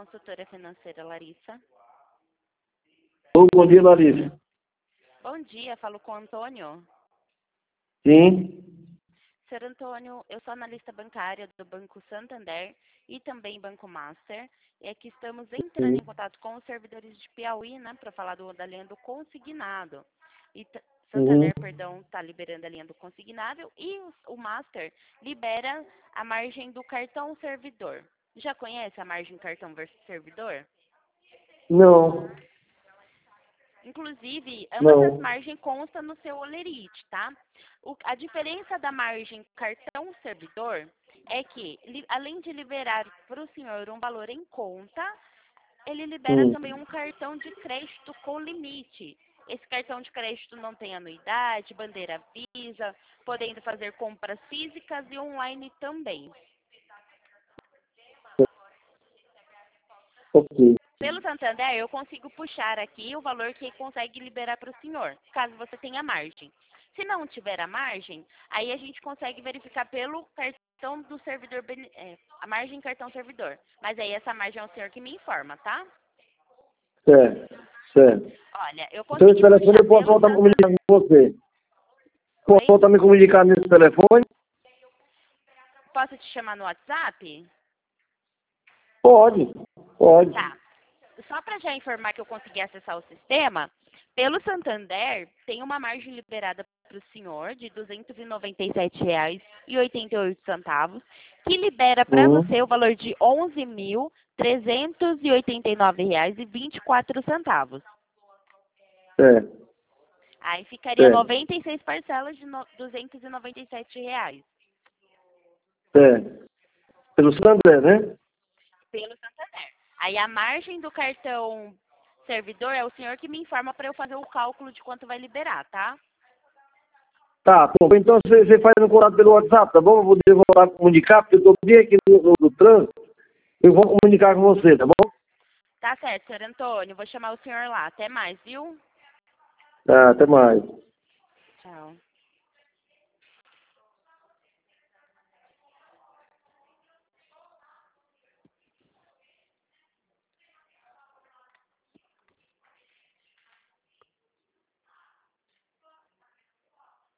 consultora financeira Larissa. Bom dia, Larissa. Bom dia, falo com o Antônio. Sim. Senhor Antônio, eu sou analista bancária do Banco Santander e também Banco Master. E aqui estamos entrando em contato com os servidores de Piauí, né, para falar da linha do consignado. E Santander, perdão, está liberando a linha do consignado e o Master libera a margem do cartão servidor. Já conhece a margem cartão versus servidor? Não. Inclusive, ambas as margens constam no seu olerite, tá? A diferença da margem cartão servidor é que, além de liberar para o senhor um valor em conta, ele libera também um cartão de crédito com limite. Esse cartão de crédito não tem anuidade, bandeira Visa, podendo fazer compras físicas e online também. Ok. Pelo Santander, eu consigo puxar aqui o valor que consegue liberar para o senhor, caso você tenha margem. Se não tiver a margem, aí a gente consegue verificar pelo cartão do servidor, a margem cartão servidor. Mas aí essa margem é o senhor que me informa, tá? Certo. Olha, eu Então esse consegui telefone eu posso voltar a me comunicar com você. Posso voltar a me comunicar nesse telefone? Posso te chamar no WhatsApp? Pode. Tá. Só para já informar que eu consegui acessar o sistema, pelo Santander, tem uma margem liberada para o senhor de R$ 297,88, que libera para você o valor de R$ 11.389,24. Certo. Aí ficaria 96 parcelas de R$ 297. Certo. Pelo Santander, né? Pelo Santander. Aí a margem do cartão servidor é o senhor que me informa para eu fazer o cálculo de quanto vai liberar, tá? Tá, bom. Então você faz um contato pelo WhatsApp, tá bom? Eu vou voltar a comunicar, porque eu estou bem aqui no trânsito. Eu vou comunicar com você, tá bom? Tá certo, senhor Antônio. Vou chamar o senhor lá. Até mais, viu? Tá, até mais. Tchau.